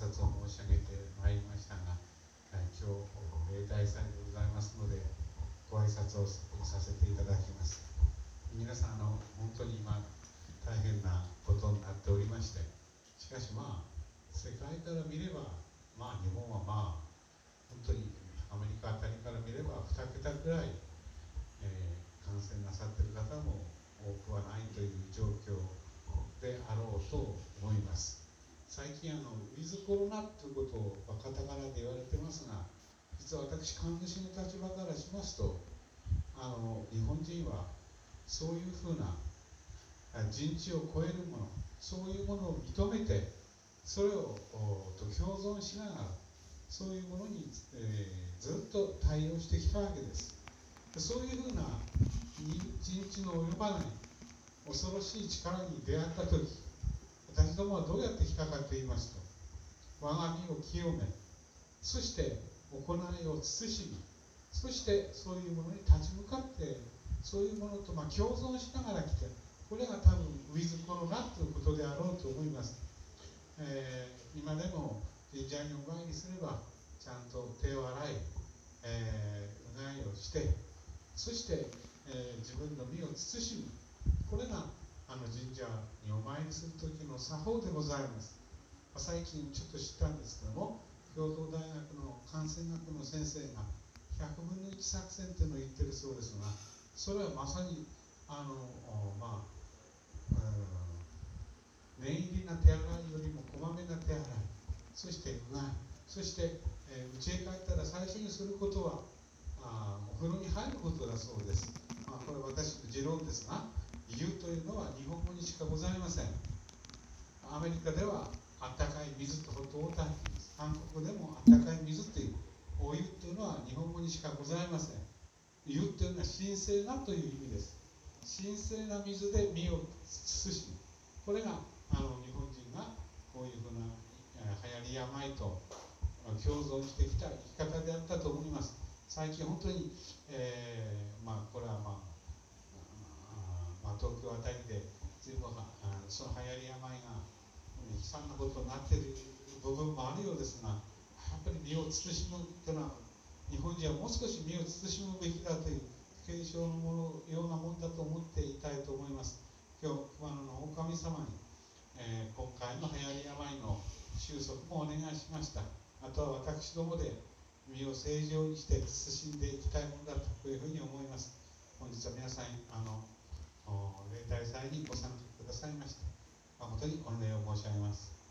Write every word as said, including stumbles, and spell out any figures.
拶を申し上げてまいりましたが、今日例大祭でございますのでご挨拶をさせていただきます。皆さんあの本当に今大変なことになっておりまして、しかしまあ世界から見ればまあ日本はまあ本当にアメリカあたりから見ればに桁ぐらい、えー、感染なさっている方も多くはないという状況であろうと思います。最近あのウィズコロナということをカタカナで言われてますが、実は私神主の立場からしますと、あの日本人はそういうふうな人知を超えるもの、そういうものを認めてそれをと共存しながらそういうものに、えー、ずっと対応してきたわけです。そういうふうな人知の及ばない恐ろしい力に出会ったとき、私どもはどうやってきたかと言いますと、我が身を清め、そして行いを慎み、そしてそういうものに立ち向かってそういうものとまあ共存しながら来て、これが多分ウィズコロナということであろうと思います。えー、今でも神社にお参りすればちゃんと手を洗い、えー、うがいをして、そして、えー、自分の身を慎む、これがあの神社にお参りする時の作法でございます。最近ちょっと知ったんですけども、京都大学の感染学の先生がひゃくぶんのいち作戦というのを言ってるそうですが、それはまさにあのまあ念入りな手洗いよりもこまめな手洗い、そしてうがい、そして、えー、家へ帰ったら最初にすることはあお風呂に入ることだそうです。まあ、これは私の持論ですが、湯というのは日本語にしかございません。アメリカではあったかい水とホットウォーターです。韓国でもあったかい水というお湯というのは日本語にしかございません。湯というのは神聖なという意味です。神聖な水で身を慎む、これがあの日本人がこういうふうな流行り病と共存してきた生き方であったと思います。最近本当に、えー、まあこれはまあまあ、東京あたりで随分その流行り病が悲惨なことになっている部分もあるようですが、やっぱり身を慎むというのは日本人はもう少し身を慎むべきだという継承のものようなものだと思っていたいと思います。今日熊野の狼様に、えー、今回の流行り病の収束もお願いしました。あとは私どもで身を正常にして慎んでいきたいものだというふうに思います。本日は皆さんあの例大祭にご参加くださいまして誠に御礼を申し上げます。